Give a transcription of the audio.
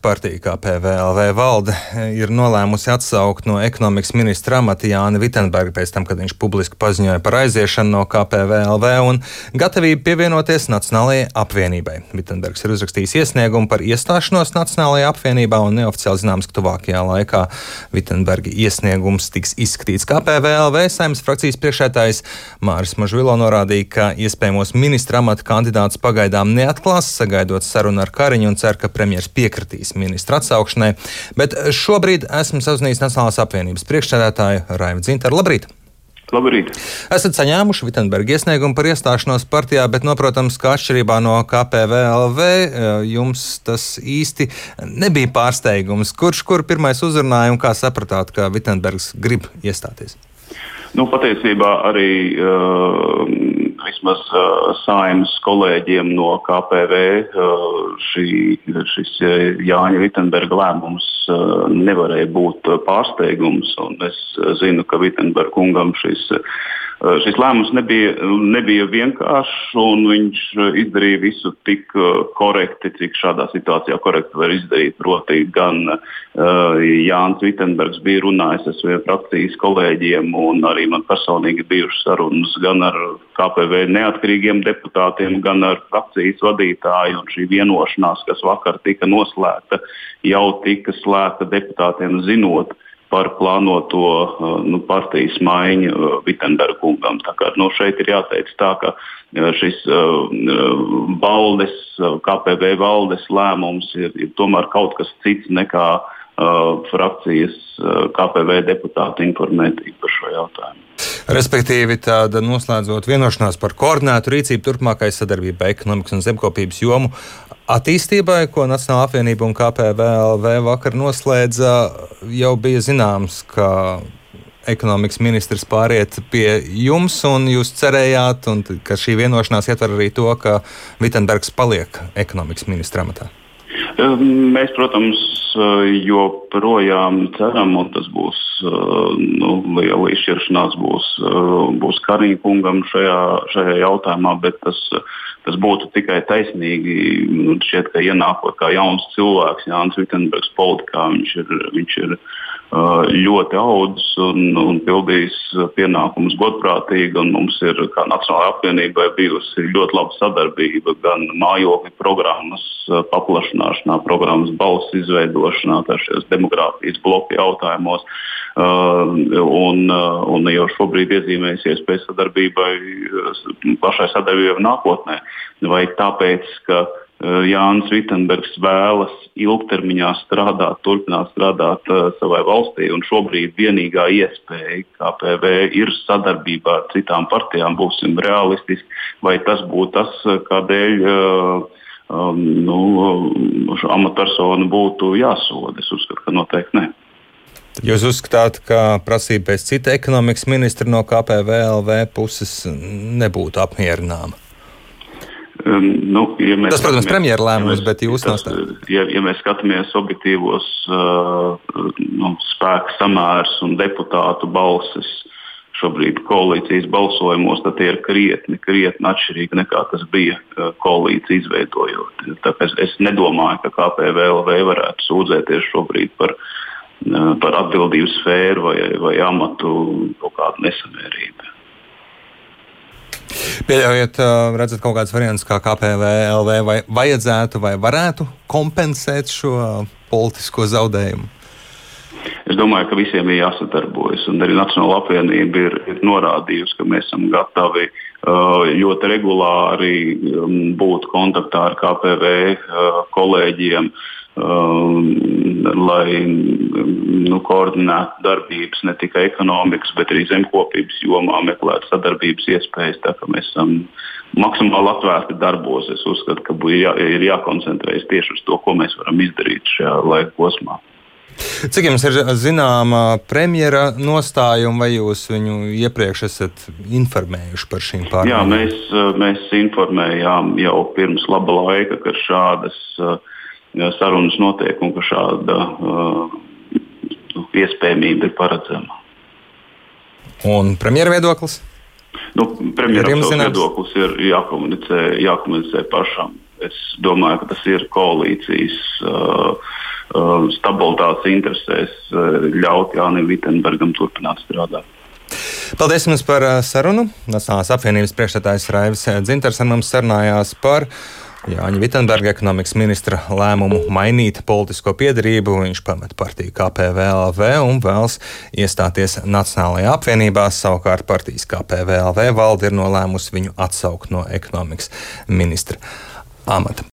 partija KPVLV valde ir nolēmusi atsaukt no ekonomikas ministra amata Jāni Vitenbergu pēc tam, kad viņš publiski paziņoja par aiziešanu no KPVLV un gatavību pievienoties Nacionālajai apvienībai. Vitenbergs ir uzrakstījis iesniegumu par iestāšanos Nacionālajā apvienībā un neoficiāli zināms, ka tuvākajā laikā Vitenberga iesniegums tiks izskatīts. KPVLV Saeimas frakcijas priekšsēdētājs Māris Mažvilo norādīja, ka iespējamos ministra amata kandidātus pagaidām neatklās, sagaidot sarunu ar Kariņu un cer, ka premjers piekritīs ministra atsaukšanai. Bet šobrīd esmu sazvanījis Nacionālās apvienības priekšsēdētāju Raivu Dzintaru. Labrīt! Labrīt! Esat saņēmuši Vitenberga iesniegumu par iestāšanos partijā, bet, protams, kā atšķirībā no KPVLV, jums tas īsti nebija pārsteigums. Kurš pirmais uzrunāja un kā sapratāt, ka Vitenbergs grib iestāties? Patiesībā arī vismaz Saeimas kolēģiem no KPV šis Jāņa Vitenberga lēmums nevarēja būt pārsteigums. Un es zinu, ka Vitenberga kungam šis lēmums nebija vienkāršs, un viņš izdarīja visu tik korekti, cik šādā situācijā korekti var izdarīt. Proti, gan Jānis Vitenbergs bija runājis ar saviem frakcijas kolēģiem, un arī man personīgi bijušas sarunas gan ar KPV neatkarīgiem deputātiem, gan ar frakcijas vadītāju. Un šī vienošanās, kas vakar tika noslēgta, jau tika slēgta deputātiem zinot par plānoto partijas maiņu Vitenberga kungam. Tā kā šeit ir jāteic tā, ka šis KPV valdes lēmums ir tomēr kaut kas cits nekā frakcijas KPV deputāti informētība par šo jautājumu. Respektīvi, tāda noslēdzot vienošanās par koordinētu rīcību turpmākai sadarbībai ekonomikas un zemkopības jomu attīstībai, ko Nacionālā apvienība un KPVLV vakar noslēdza, jau bija zināms, ka ekonomikas ministrs pāriet pie jums, un jūs cerējāt, un ka šī vienošanās ietver arī to, ka Vitenbergs paliek ekonomikas ministra amatā. Mēs, protams, joprojām ceram, un tas būs liela izšķiršanās būs Kariņa kungam šajā jautājumā, bet tas būtu tikai taisnīgi. Šķiet, ka ienākot kā jauns cilvēks, Jānis Vitenbergs politikā, viņš ir ļoti audzis un pildījis pienākumus godprātīgi, un mums ir kā Nacionālajai apvienībai bijusi ļoti laba sadarbība gan mājokļu programmas paplašināšanā, programmas balss izveidošanā, tā šajos demogrāfijas bloku jautājumos, un jau šobrīd iezīmēsies pēc plašai sadarbībai nākotnē. Vai tāpēc, ka Jānis Vitenbergs vēlas ilgtermiņā turpināt strādāt savai valstī, un šobrīd vienīgā iespēja KPV ir sadarbībā ar citām partijām, būsim realistiski, vai tas būtu tas, kādēļ amatpersona būtu jāsoda? Es uzskatu, ka noteikti ne. Jūs uzskatāt, ka prasība pēc cita ekonomikas ministra no KPVLV puses nebūtu apmierināma? Tas, protams, premjera lēmums, bet jūs nostājat. Ja mēs skatāmies objektīvos spēku samērs un deputātu balsis šobrīd koalīcijas balsojumos, tad tie ir krietni atšķirīgi nekā tas bija koalīcija izveidojot. Tāpēc es nedomāju, ka KPVLV varētu sūdzēties šobrīd par atbildības sfēru vai amatu kaut kādu nesamērību. Pieļaujiet, redzat kaut kāds variants, kā KPVLV vajadzētu vai varētu kompensēt šo politisko zaudējumu? Es domāju, ka visiem ir jāsadarbojas, un arī Nacionālā apvienība ir norādījusi, ka mēs esam gatavi ļoti regulāri būt kontaktā ar KPV kolēģiem, lai koordinētu darbības ne tikai ekonomikas, bet arī zemkopības jomā, meklētu sadarbības iespējas, tā ka mēs esam maksimāli atvērti darbos. Es uzskatu, ka ir jākoncentrējas tieši uz to, ko mēs varam izdarīt šajā laika posmā. Cik jums ir zināma premjera nostāja, un vai jūs viņu iepriekš esat informējuši par šīm pārmaiņām? Jā, mēs informējām jau pirms laba laika, ka šādas sarunas notiek un ka šāda iespējamība ir paredzama. Un premjera viedoklis? Premjeras viedoklis ir jākomunicē pašam. Es domāju, ka tas ir koalīcijas stabilitātes interesēs ļaut Jānim Vitenbergam turpināt strādāt. Paldies jums par sarunu. Nacionālās apvienības priekšsēdētājs Raivis Dzintars ar mums sarunājās par Jāņa Vitenberga ekonomikas ministra lēmumu mainīt politisko piedarību. Viņš pamet partiju KPVLV un vēlas iestāties Nacionālajā apvienībā. Savukārt partijas KPVLV valde ir nolēmusi viņu atsaukt no ekonomikas ministra amata.